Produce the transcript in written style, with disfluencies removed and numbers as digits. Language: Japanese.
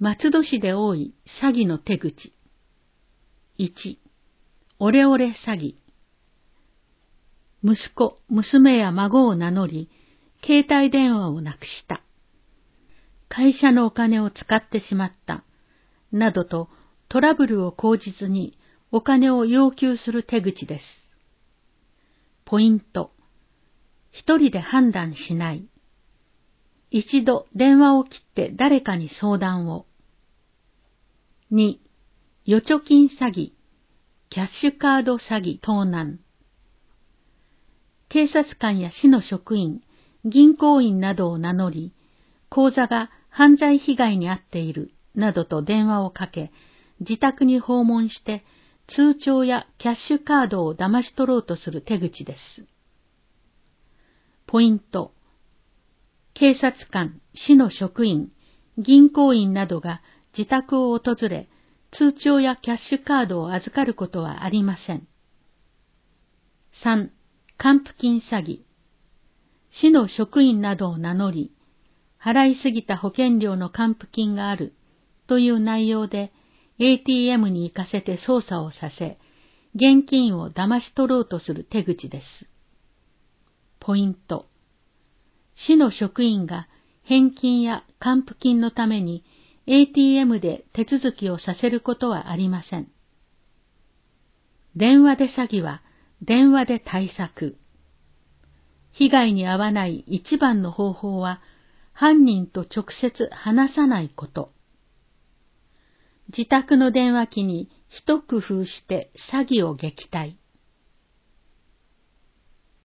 松戸市で多い詐欺の手口。1、オレオレ詐欺。息子、娘や孫を名乗り、携帯電話をなくした。会社のお金を使ってしまった。などとトラブルを口実にお金を要求する手口です。ポイント。一人で判断しない。一度電話を切って誰かに相談を。2、預貯金詐欺、キャッシュカード詐欺盗難。警察官や市の職員、銀行員などを名乗り、口座が犯罪被害に遭っているなどと電話をかけ、自宅に訪問して通帳やキャッシュカードを騙し取ろうとする手口です。ポイント。警察官、市の職員、銀行員などが自宅を訪れ、通帳やキャッシュカードを預かることはありません。3、還付金詐欺。市の職員などを名乗り、払いすぎた保険料の還付金があるという内容で ATM に行かせて操作をさせ、現金を騙し取ろうとする手口です。ポイント。市の職員が返金や還付金のために ATM で手続きをさせることはありません。電話で詐欺は電話で対策。被害に遭わない一番の方法は、犯人と直接話さないこと。自宅の電話機に一工夫して詐欺を撃退。